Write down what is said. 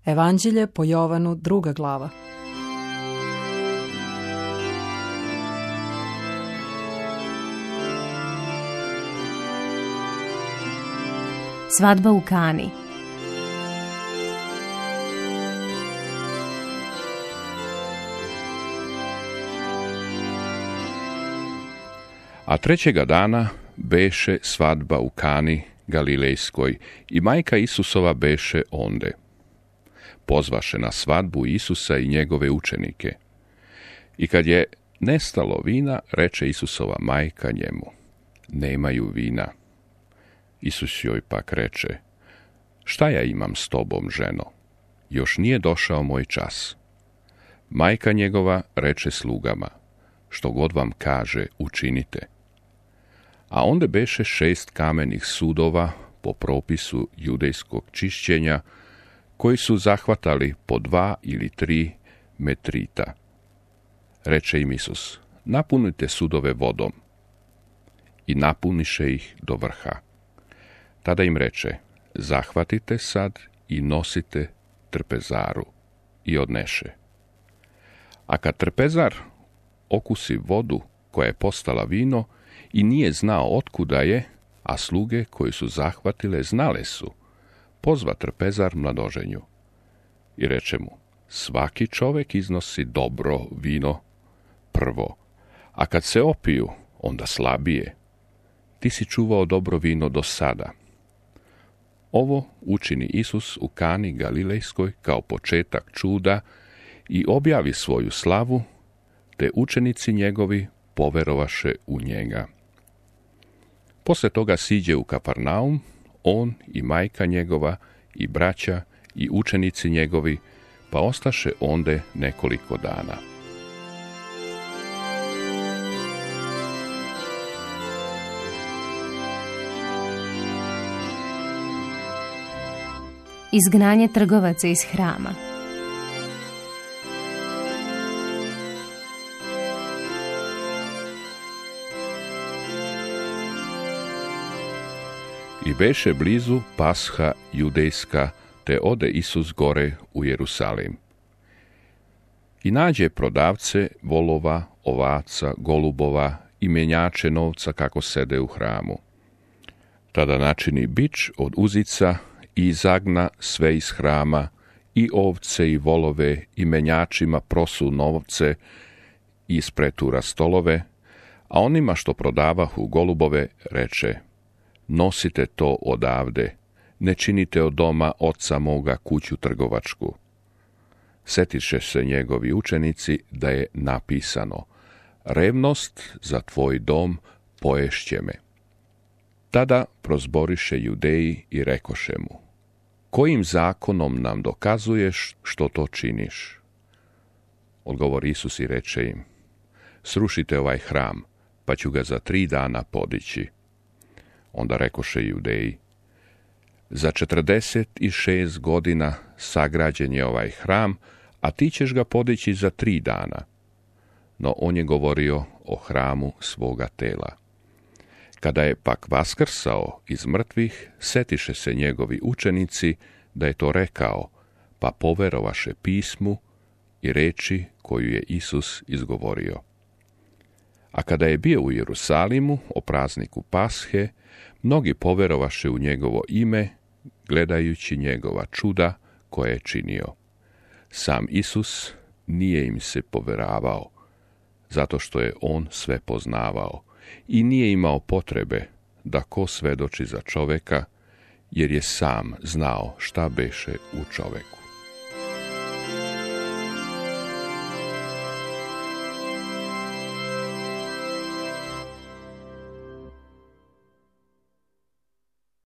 Evanđelje po Jovanu, 2. glava. Svadba u Kani. A trećega dana beše svadba u Kani Galilejskoj i majka Isusova beše onde. Pozvaše na svadbu Isusa i njegove učenike. I kad je nestalo vina, reče Isusova majka njemu: nemaju vina. Isus joj pak reče: šta ja imam s tobom, ženo? Još nije došao moj čas. Majka njegova reče slugama: što god vam kaže, učinite. A onda beše 6 kamenih sudova po propisu judejskog čišćenja, koji su zahvatali po 2 ili 3 metrita. Reče im Isus: napunite sudove vodom. I napuniše ih do vrha. Tada im reče: zahvatite sad i nosite trpezaru. I odneše. A kad trpezar okusi vodu koja je postala vino i nije znao otkuda je, a sluge koji su zahvatile znale su, pozva trpezar mladoženju i reče mu: svaki čovjek iznosi dobro vino prvo, a kad se opiju, onda slabije. Ti si čuvao dobro vino do sada. Ovo učini Isus u Kani Galilejskoj kao početak čuda i objavi svoju slavu, te učenici njegovi poverovaše u njega. Poslije toga siđe u Kafarnaum, on i majka njegova i braća i učenici njegovi, pa ostaše onde nekoliko dana. Izgnanje trgovaca iz hrama. I beše blizu Pasha judejska, te ode Isus gore u Jerusalim. I nađe prodavce volova, ovaca, golubova i mjenjače novca kako sede u hramu. Tada načini bič od uzica i zagna sve iz hrama, i ovce i volove, i menjačima prosu novce i ispretura stolove, a onima što prodavahu golubove reče: nosite to odavde, ne činite od doma oca moga kuću trgovačku. Setiše se njegovi učenici da je napisano: revnost za tvoj dom poješće me. Tada prozboriše Judeji i rekoše mu: kojim zakonom nam dokazuješ što to činiš? Odgovori Isus i reče im: srušite ovaj hram, pa ću ga za 3 dana podići. Onda rekoše Judeji: za 46 godina sagrađen je ovaj hram, a ti ćeš ga podići za 3 dana. No on je govorio o hramu svoga tela. Kada je pak vaskrsao iz mrtvih, setiše se njegovi učenici da je to rekao, pa poverovaše pismu i reči koju je Isus izgovorio. A kada je bio u Jerusalimu o prazniku Pashe, mnogi poverovaše u njegovo ime, gledajući njegova čuda koje je činio. Sam Isus nije im se poveravao, zato što je on sve poznavao i nije imao potrebe da ko svedoči za čoveka, jer je sam znao šta beše u čoveku.